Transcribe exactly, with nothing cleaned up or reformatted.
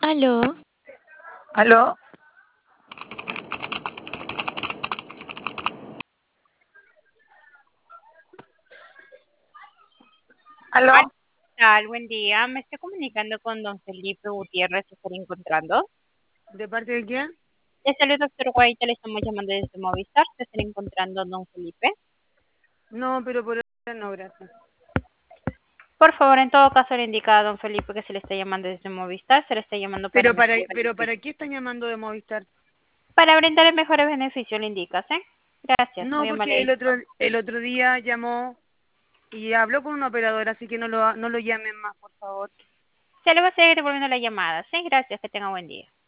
Aló, ¿Aló? Hola, ¿Aló? ¿qué tal? Buen día. Me estoy comunicando con don Felipe Gutiérrez. ¿Se está encontrando? ¿De parte de quién? Le saludo, doctor Guaita. Le estamos llamando desde Movistar. ¿Se está encontrando don Felipe? No, pero por ahora no, gracias. Por favor, en todo caso, le indica a don Felipe que se le está llamando desde Movistar. Se le está llamando para Pero para, mejores pero beneficios. ¿para qué están llamando de Movistar? Para brindarle mejores beneficios, le indicas, ¿eh? Gracias. No, Muy porque amable. el otro, el otro día llamó y habló con un operador, así que no lo, no lo llamen más, por favor. Se le va a seguir devolviendo la llamada, ¿sí? Gracias. Que tenga buen día.